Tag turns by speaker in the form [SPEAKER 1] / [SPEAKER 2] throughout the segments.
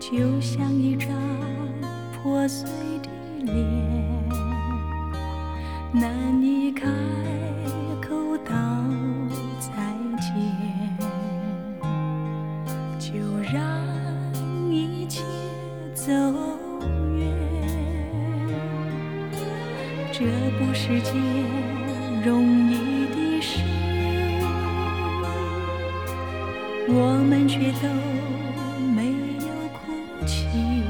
[SPEAKER 1] 就像一张破碎的脸，难以开口道再见，就让一切走远。这不是件容易的事，我们却都没有哭泣，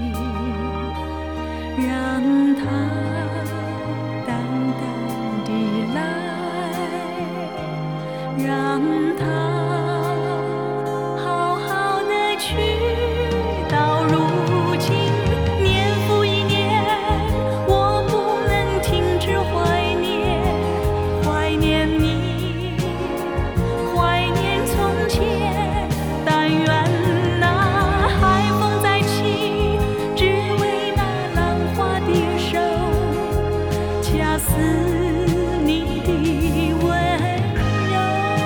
[SPEAKER 1] 让它淡淡地来，让它好好的去。到如今年复一年，我不能停止怀念，怀念你，怀念从前。但愿那海风再起，只为那浪花的手，恰似你的温柔。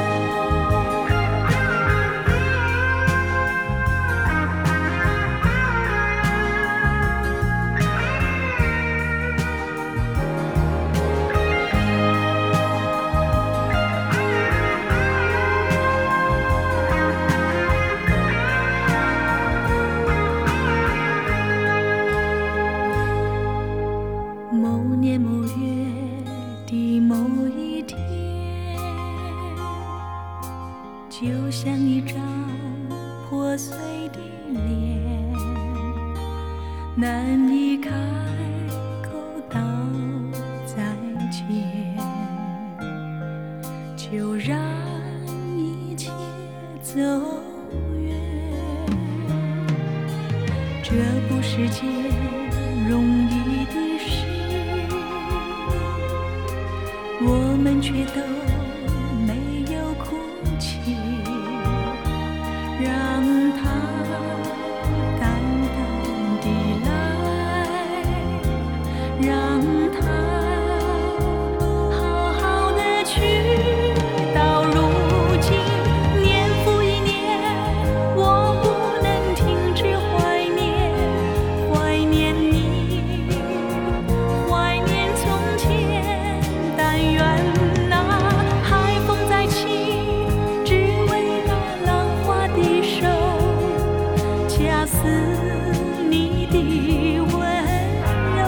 [SPEAKER 1] 某年某月的某一天，就像一张破碎的脸，难以开口道再见，就让一切走远。这不是件容易的事，我们却都没有哭泣，让它淡淡地来，让它好好的去。到如今年复一年，我不能停止怀念，怀念你，怀念从前。但愿那海风再起，只为那浪花的手，恰似你的温柔。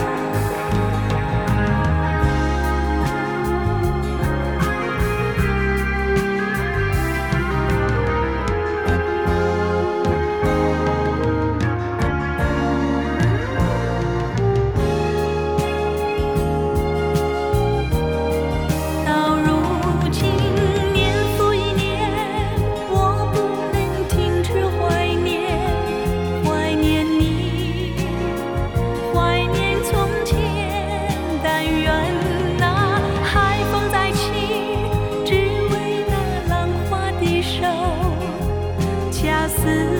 [SPEAKER 1] 到如今年复一年，我不能停止怀念，怀念你，怀念从前。但愿那海风再起，只为那浪花的手，恰似